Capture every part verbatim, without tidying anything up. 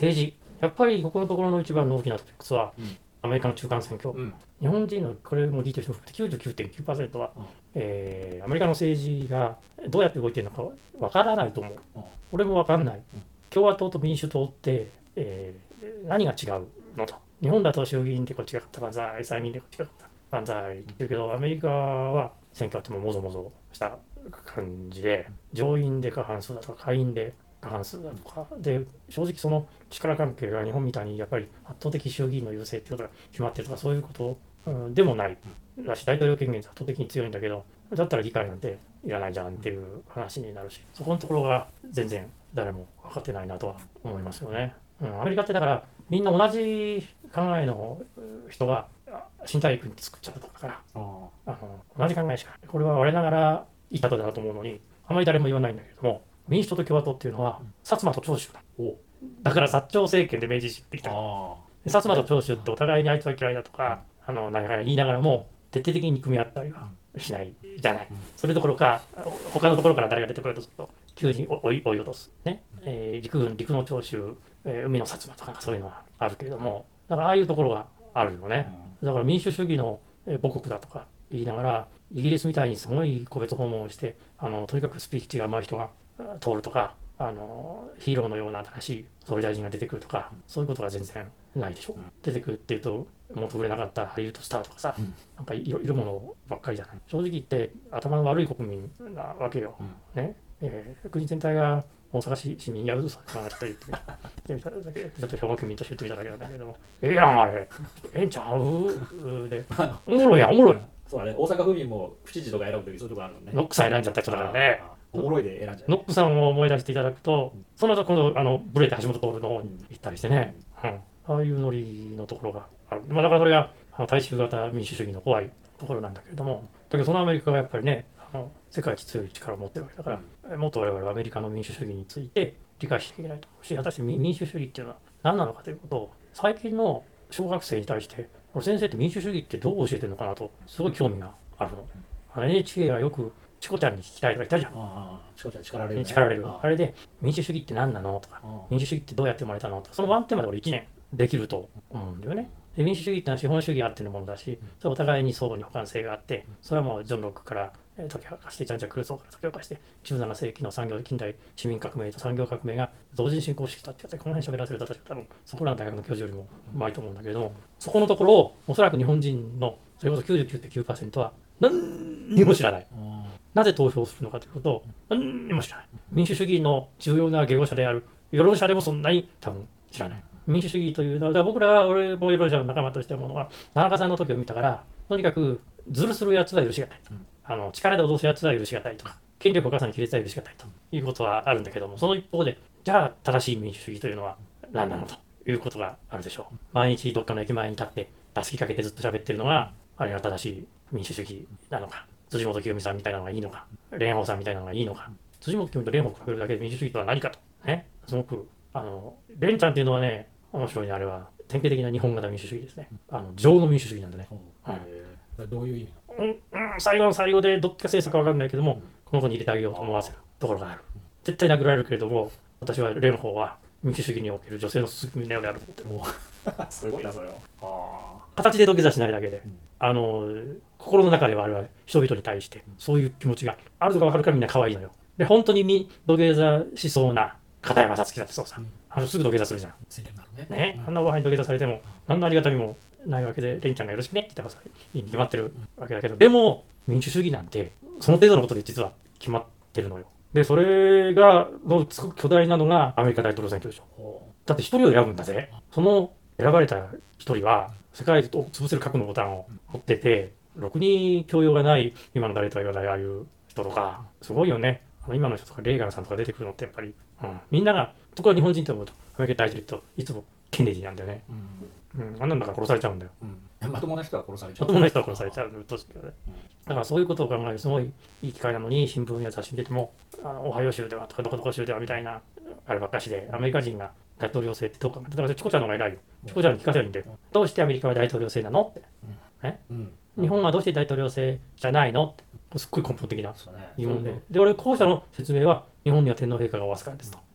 政治。やっぱりここのところの一番の大きなトピックスは、 うんアメリカの中間選挙。 うん、 日本人のこれも聞いてる人含めて きゅうじゅうきゅうてんきゅうパーセント は、 うんえーアメリカの政治がどうやって動いてるのかわからないと思う。 うん俺もわかんない。 うん共和党と民主党って、えー何が違うのと。日本だと衆議院でこっちが勝った万歳、参議院でこっちが勝った万歳って言うけど、アメリカは選挙あってももぞもぞした感じで、上院で過半数だとか、下院で過半数だとか、で、正直その力関係が日本みたいにやっぱり圧倒的衆議院の優勢っていうことが決まってるとか、そういうこと、うん、でもない。だし、大統領権限って圧倒的に強いんだけど、だったら議会なんていらないじゃんっていう話になるし、そこのところが全然誰も分かってないなとは思いますよね。うん、アメリカってだからみんな同じ考えの人が新大陸に作っちゃうとかから、あの同じ考えしかない。これは我ながらいいことだなと思うのに、あまり誰も言わないんだけども、民主党と共和党っていうのは、薩摩と長州だ。だから薩長政権で明治維新ってきた。で薩摩と長州ってお互いにあいつは嫌いだとか、あのなんか言いながらも、徹底的に憎み合ったりはしないじゃない。それどころか、他のところから誰が出てくるとすると、急に追い追い落とす。ね。えー陸軍、陸の長州、えー海の薩摩とかそういうのはあるけれども、だからああいうところがあるよね。だから民主主義のえー母国だとか言いながら、イギリスみたいにすごい個別訪問をして、あのとにかくスピーチが上手い人があ通るとか、あのヒーローのような新しい総理大臣が出てくるとか、そういうことが全然ないでしょ。出てくるっていうと、元売れなかったハリウッドスターとかさ、なんかいるいるものばっかりじゃない。正直言って頭の悪い国民なわけよ。ね。えー国全体が大阪市市民やるぞ、そんなこと言ってみただけ、ちょっと兵庫県民として言ってみただけなんだけども、ええやん、あれ、ええんちゃうで、おもろいやん、おもろい。 そうだね、大阪府民も府知事とか選ぶときそういうとこあるのね。 ノックさん選んじゃった人だからね。 おもろいで選んじゃう。 ノックさんを思い出していただくと、その後今度、あの、ブレて橋本徹の方に行ったりしてね、うん、ああいうノリのところがある。まあ、だからそれがあの大衆型民主主義の怖いところなんだけれども、だけどそのアメリカがやっぱりね、あの世界一強い力を持ってるわけだから、もっと我々はアメリカの民主主義について理解しなきゃいけないと思うし、果たして民主主義っていうのは何なのかということを、最近の小学生に対して、先生って民主主義ってどう教えてるのかなと、すごい興味があるの。あの エヌエイチケー がよくチコちゃんに聞きたいとか言ったじゃん。 ああ、チコちゃん力られる、ね。 力られる。あれで、民主主義って何なのとか、民主主義ってどうやって生まれたのとか、そのワンテーマで俺いちねんできると思うんだよね。で民主主義ってのは資本主義あってのものだし、それお互いに相互に補完性があって、それはもうジョン・ロックから解き明かして、ジャンジャック・ルーソーから解き明かして、じゅうなな世紀の産業、近代市民革命と産業革命が同時に進行してきたってやつで、この辺喋らせると私は多分、そこらの大学の教授よりもうまいと思うんだけれども、そこのところを、おそらく日本人の、それこそ きゅうじゅうきゅうてんきゅうパーセント は、何にも知らない。なぜ投票するのかということを何にも知らない。民主主義の重要な言語者である世論者でもそんなに多分知らない。民主主義というのは、僕らは俺も世論者の仲間として思うのは、田中さんの時を見たから、とにかくずるするやつは許しがたい。あの力で脅すやつは許しがたいとか、権力を傘に切れつは許しがたいということはあるんだけども、その一方で、じゃあ正しい民主主義というのは何なのということがあるでしょう。毎日どっかの駅前に立って、たすきかけてずっと喋ってるのが、あれが正しい民主主義なのか。辻元清美さんみたいなのがいいのか、蓮舫さんみたいなのがいいのか、辻元清美と蓮舫をかけるだけで民主主義とは何かと、ね、すごく、あの、蓮ちゃんっていうのはね、面白いね、あれは、典型的な日本型民主主義ですね。あの、情の民主主義なんでね。 うん、どういう意味うん、うん、最後の最後でどっちが政策か分かんないけども、この子に入れてあげようと思わせるところがある。絶対殴られるけれども、私は蓮舫は民主主義における女性の進みのようであると思ってる。 すごいな、それは。あ形で土下座しないだけで、うん、あの心の中ではあれは人々に対してそういう気持ちがあるとか分かるからみんな可愛いのよ。で本当に土下座しそうな片山さつきだってそうさ、うん、あのすぐ土下座するじゃん。ね、ね、うん、あんなおばはに土下座されても何のありがたみもないわけで、レンちゃんがよろしくねって言ったらいいに決まってるわけだけど、でも民主主義なんてその程度のことで実は決まってるのよ。でそれがのすごく巨大なのがアメリカ大統領選挙でしょ。だって一人を選ぶんだぜ。その選ばれた一人は世界を潰せる核のボタンを持ってて、ろくに教養がない今の誰とは言わないああいう人とか、すごいよね。今の人とかレーガンさんとか出てくるのってやっぱり、うん、みんなが、ところが日本人と思うと、アメリカ大統領といつもケネディなんだよね。うん、うん、あんなんだから殺されちゃうんだよ。 うん、まともな人は殺されちゃう。 まともな人は殺されちゃうとして、ね、うん、だからそういうことを考えるすごいいい機会なのに、新聞や雑誌に出ても、あのオハイオ州ではとかどこどこ州ではみたいなあればっかしで、アメリカ人が大統領制ってどうか、だからチコちゃんの方が偉いよ。チコちゃんに聞かせるんで、どうしてアメリカは大統領制なのって、ね、うん、日本はどうして大統領制じゃないのって、すっごい根本的な疑問で、で、俺、後者の説明は、日本には天皇陛下がおわすからですと。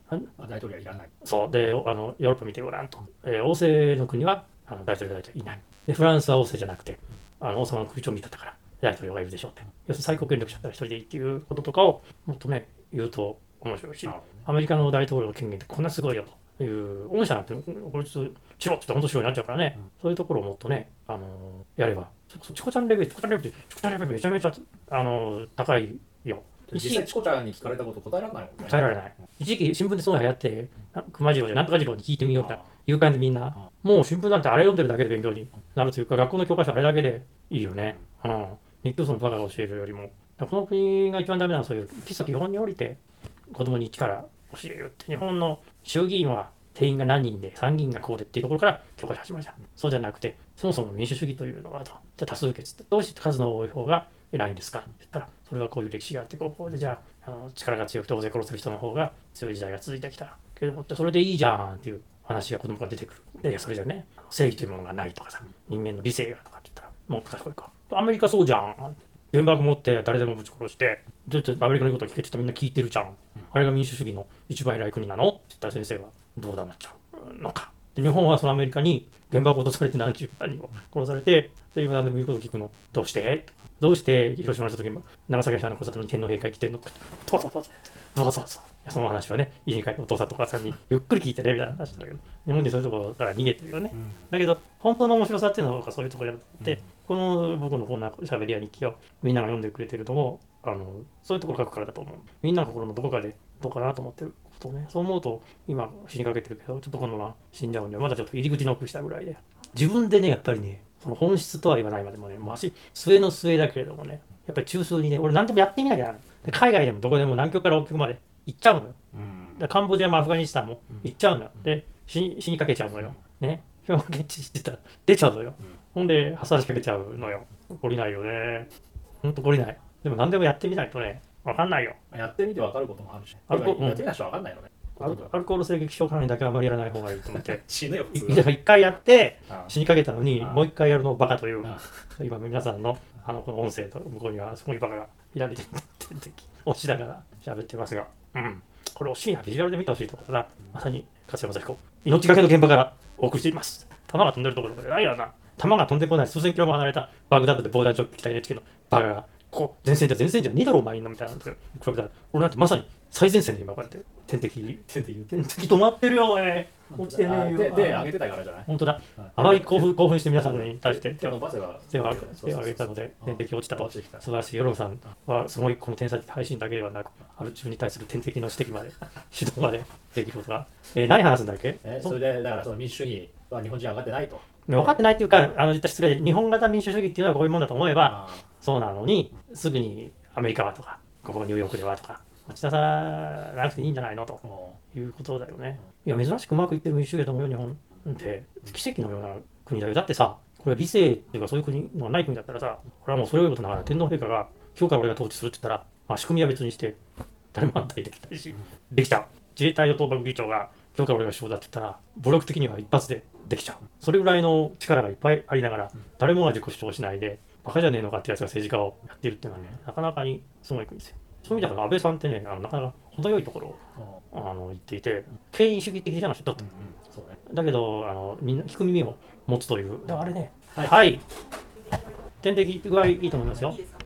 あ大統領はいらない。 そうで、あのヨーロッパ見てごらんと、えー、王政の国はあの大統領大統領いない。で、フランスは王政じゃなくて、あの王様の空調見だったから大統領がいるでしょうって。要するに最高権力者だったら一人でいいっていうこととかをもっとね、言うと面白いし、アメリカの大統領の権限ってこんなすごいよという、御社なんて、こいつ、チロって本当白になっちゃうからね、うん、そういうところをもっとね、あのー、やれば、チコちゃんレベル、チコちゃんレベル、チコちゃんレベルめちゃめちゃ、あのー、高いよ。 実際チコちゃんに聞かれたこと答えられないもんね。 答えられない。一時期新聞でそういうの流行って、熊次郎でなんとか次郎に聞いてみようみたいな、いう感じでみんな、もう新聞なんてあれ読んでるだけで勉強になるというか、学校の教科書あれだけでいいよね。うん。日教祖のバカが教えるよりも。この国が一番ダメなのはそういう基礎基本に降りて子供に一から教えるって。日本の衆議院は定員が何人で参議院がこうでっていうところから教科書始まるじゃん。そうじゃなくて、そもそも民主主義というのはと。じゃあ多数決ってどうして数の多い方が偉いんですかって言ったら、それはこういう歴史があって、こうでじゃあ、あの力が強くて大勢殺せる人の方が強い時代が続いてきたけども、それでいいじゃんっていう話が子供が出てくる。で、それじゃね、正義というものがないとかさ、人間の理性がとかって言ったら、もう賢いか。アメリカそうじゃん。原爆持って誰でもぶち殺して、ずっとアメリカの言うことを聞けって言ったらみんな聞いてるじゃん。あれが民主主義の一番偉い国なのって言ったら先生はどうだなっちゃうのか。で日本はそのアメリカに原爆を落とされて何十万人も殺されて、で今何でも言うことを聞くの。どうしてどうして広島の人と長崎の人の交差点に天皇陛下来てるのか。どうぞどうぞ。どうぞどうぞ。その話はね、家に帰ってお父さんとお母さんにゆっくり聞いてねみたいな話だけど、日本でそういうところから逃げてるよね。うん、だけど、本当の面白さっていうのはそういうところやって、うん、この僕のこんな喋りや日記をみんなが読んでくれてるのも、あのそういうところ書くからだと思う。みんなの心のどこかでどうかなと思ってることをね、そう思うと、今死にかけてるけど、ちょっとこのまま死んじゃうんで、まだちょっと入り口ノックしたぐらいで、自分でね、やっぱりね、その本質とは言わないまでもね、もう足、末の末だけれどもね、やっぱり中枢にね、俺何でもやってみなきゃならない。海外でもどこでも南極から北極まで行っちゃうのよ。うん、カンボジアもアフガニスタンも行っちゃうのよ。で、死に死にかけちゃうのよ。ね。表現知してたら出ちゃうのよ。うん、ほんで、発しかけちゃうのよ。懲りないよね。ほんと懲りない。でも何でもやってみないとね、わかんないよ。 やってみてわかることもあるし。 アルコやってみない人わかんないのね。 アルアルコール性激症関連だけはあまりやらない方がいいと思って。 死ぬよ、普通。 一回やって死にかけたのに、もう一回やるのをバカという。今皆さんのあのこの音声と向こうにはすごいバカが左手に押しながら喋ってますが、うん。これを深夜ビジュアルで見てほしいところだな。まさに勝山幸子。命がけの現場からお送りしています。弾が飛んでるところでないよな。弾が飛んでこない数千キロも離れたバグダッドで防弾チョッキ着た エヌエイチケー のバカが、こう、前線じゃ前線じゃねえだろお前のみたいな。俺なんてまさに最前線で今こうやって点滴、点滴、点滴止まってるよ、おい。落ちてねえよ。 で、で、上げてたからじゃない。 本当だ。あまり興奮、興奮して皆さんに対して手を伸ばせば手を上げたので、点滴落ちたと。素晴らしい。世論さんはすごいこの天才的配信だけではなく、ある自分に対する点滴の指摘まで、指導までできることが。えー、何話すんだっけ？ え、それで、だからその民主主義は日本人上がってないと。 分かってないっていうか、あの、実は失礼で、日本型民主主義っていうのはこういうもんだと思えば、そうなのに、すぐにアメリカはとか、ここニューヨークではとか、持ち出さなくていいんじゃないのということだよね。いや、珍しくうまくいってる民主主義だと思うよ、日本って。奇跡のような国だよ。だってさ、これは理性っていうかそういう国のない国だったらさ、これはもうそれを言うことながら天皇陛下が今日から俺が統治するって言ったら、まあ仕組みは別にして、誰も反対できないし、できちゃう。自衛隊の統幕議長が今日から俺が首相だって言ったら、武力的には一発でできちゃう。それぐらいの力がいっぱいありながら、誰もが自己主張しないで、バカじゃねえのかってやつが政治家をやっているっていうのはね、なかなかにすごい国ですよ。そういう意味では安倍さんってね、あのなかなか程よいところをあの言っていて、権威主義的じゃない人だった。だけどあの、みんな聞く耳を持つという。あれね、はい、はい、点滴具合いいと思いますよ。